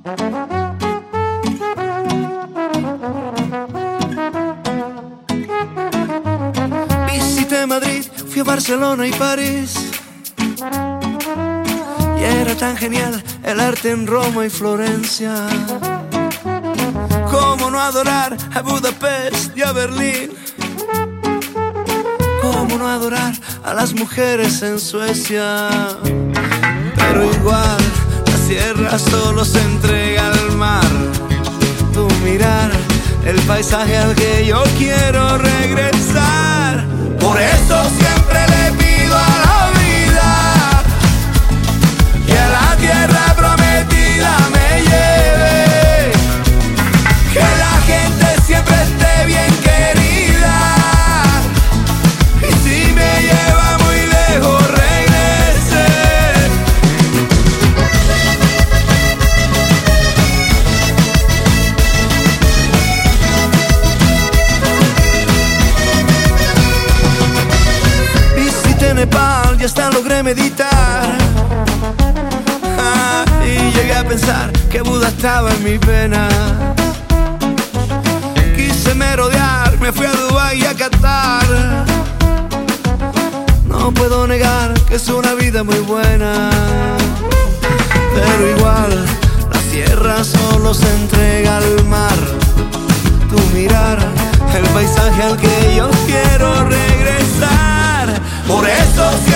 Visité Madrid, fui a Barcelona y París, y era tan genial el arte en Roma y Florencia. ¿Cómo no adorar a Budapest y a Berlín? ¿Cómo no adorar a las mujeres en Suecia? Pero igual la sierra solo se entrega al mar. Tu mirar, el paisaje al que yo quiero regresar. Por eso siempre le pido a la vida que a la tierra prometida me lleve, que la gente siempre esté bien querida, y si me lleva muy lejos regrese. Visité Nepal y hasta logré meditar, y llegué a pensar que Buda estaba en mi pena. Quise merodear, me fui a Dubái y a Qatar. No puedo negar que es una vida muy buena, pero igual la sierra solo se entrega al mar. Tu mirar, el paisaje al que yo quiero regresar. Por eso